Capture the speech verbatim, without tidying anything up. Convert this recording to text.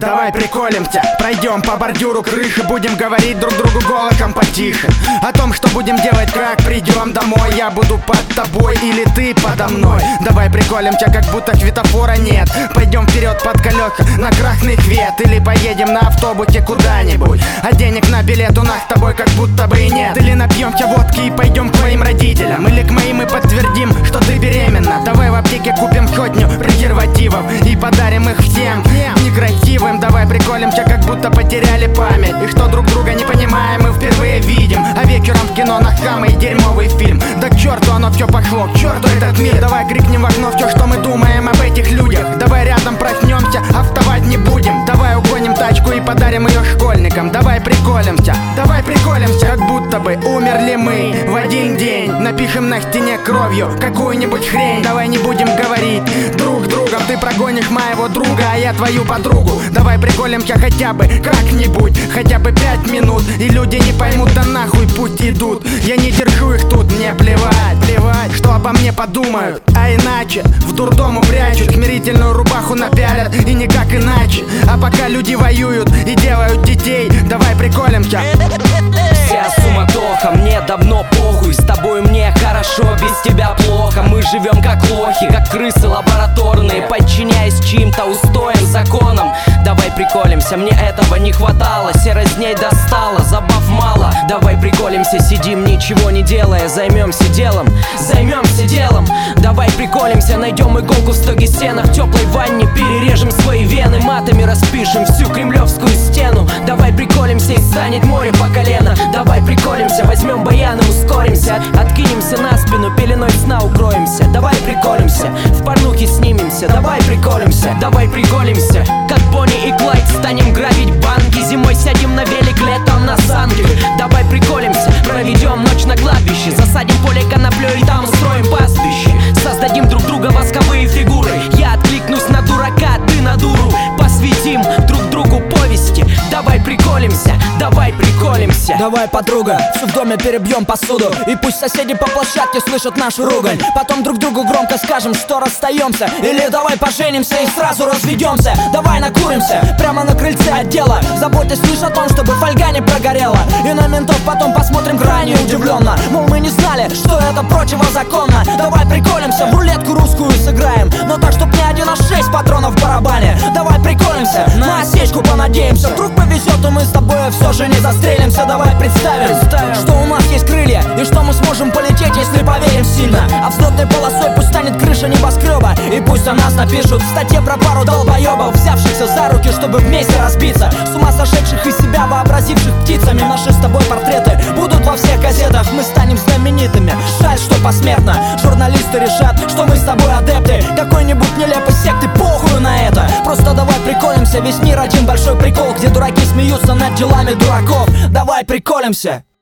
Давай приколимся, пройдем по бордюру крыши, будем говорить друг другу голосом потише о том, что будем делать, как придем домой. Я буду под тобой или ты подо мной. Давай приколимся, как будто светофора нет. Пойдем вперед под колеса на красный свет, или поедем на автобусе куда-нибудь, а денег на билет у нас с тобой как будто бы и нет. Или напьемся водки и пойдем к твоим родителям, или к моим и подтвердим, что ты беременна. Давай в аптеке купим сотню презервативов и подарим их всем некрасивым. Давай приколимся, как будто потеряли память, и что друг друга не понимаем, мы впервые видим. А вечером в кино на самый дерьмовый фильм. Да к черту оно все пошло, к черту этот мир. Давай крикнем в окно все, что мы думаем об этих людях. Давай рядом проснемся, а вставать не будем. Давай угоним тачку и подарим ее школьникам. Давай приколимся, давай приколимся, как будто бы умерли мы в один день. Напишем на стене кровью какую-нибудь хрень. Давай не будем говорить друг с другом: ты прогонишь моего друга, а я твою подругу. Давай приколимся хотя бы как-нибудь, хотя бы пять минут, и люди не поймут, да нахуй пусть идут. Я не держу их тут, мне плевать, плевать, что обо мне подумают. А иначе в дурдом упрячут, смирительную рубаху напялят, и никак иначе. А пока люди воюют и делают детей, давай приколимся. Вся суматоха, мне давно похуй. С тобой мне хорошо, без тебя плохо. Мы живем как лохи, как крысы лабораторные, подчиняясь чьим-то устоям, законам. Давай приколимся, мне этого не хватало. Серость дней достала, забав мало. Давай приколимся, сидим ничего не делая, займемся делом, займемся делом. Давай приколимся, найдем иголку в стоге сена, в теплой ванне перережем свои вены, матами распишем всю кремлевскую стену. Давай приколимся, и станет море по колено. Давай приколимся, возьмем баян и ускоримся, откинемся на спину, пеленой сна укроемся. Давай приколимся, в порнухе снимемся. Давай приколимся, давай приколимся, как Бонни и Клайд станем грабить банки. Зимой сядем на велик, летом на санки. Давай приколимся, проведем ночь на кладбище, засадим поле коноплей и там устроим пастбище. Создадим друг друга восковые фигуры. Я откликнусь на дурака, ты на дуру. Посвятим друг другу повести. Давай приколимся, давай приколимся. Давай, подруга, в доме перебьем посуду, и пусть соседи по площадке слышат нашу ругань. Потом друг другу громко скажем, что расстаемся. Или давай поженимся и сразу разведемся. Давай накуримся прямо на крыльце отдела, заботясь лишь о том, чтобы фольга не прогорела. И на ментов потом посмотрим крайне удивленно, мол, мы не знали, что это противозаконно. Давай приколимся, в рулетку русскую сыграем, но так, чтоб не один, а шесть патронов в барабане. Давай приколимся, на осечку понадеемся. Вдруг повезет, и мы с тобой все же не застрелимся. Давай представим, что у нас есть крылья, и что мы сможем полететь, если поверим сильно. А взлетной полосой пусть станет крыша небоскреба, и пусть о нас напишут в статье про пару долбоебов, взявшихся за руки, чтобы вместе разбиться. С ума сошедших из себя вообразивших птицами. Наши с тобой портреты будут во всех газетах, мы станем знаменитыми. Жаль, что посмертно журналисты решат, что мы с тобой адепты какой-нибудь нелепой секты. Похуй на это, просто давай приколимся. Весь мир один большой прикол, где дураки смеются над делами дураков. Давай приколимся.